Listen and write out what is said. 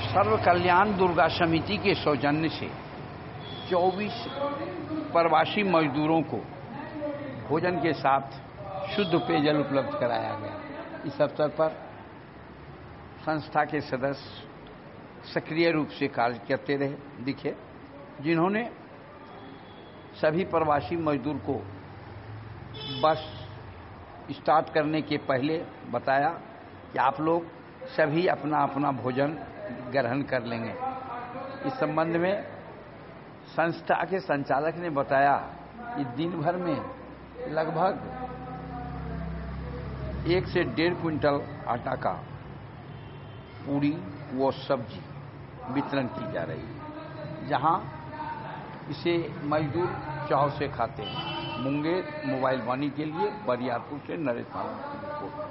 सर्व कल्याण दुर्गा समिति के सौजन्य से 24 प्रवासी मजदूरों को भोजन के साथ शुद्ध पेयजल उपलब्ध कराया गया। इस अवसर पर संस्था के सदस्य सक्रिय रूप से कार्य करते रहे दिखे, जिन्होंने सभी प्रवासी मजदूर को बस स्टार्ट करने के पहले बताया कि आप लोग सभी अपना अपना भोजन ग्रहण कर लेंगे। इस संबंध में संस्था के संचालक ने बताया कि दिन भर में लगभग 1 से 1.5 क्विंटल आटा का पूरी व सब्जी वितरण की जा रही है, जहां इसे मजदूर चाव से खाते हैं। मुंगेर मोबाइल वाणी के लिए बरियारपुर से नरेश की रिपोर्ट।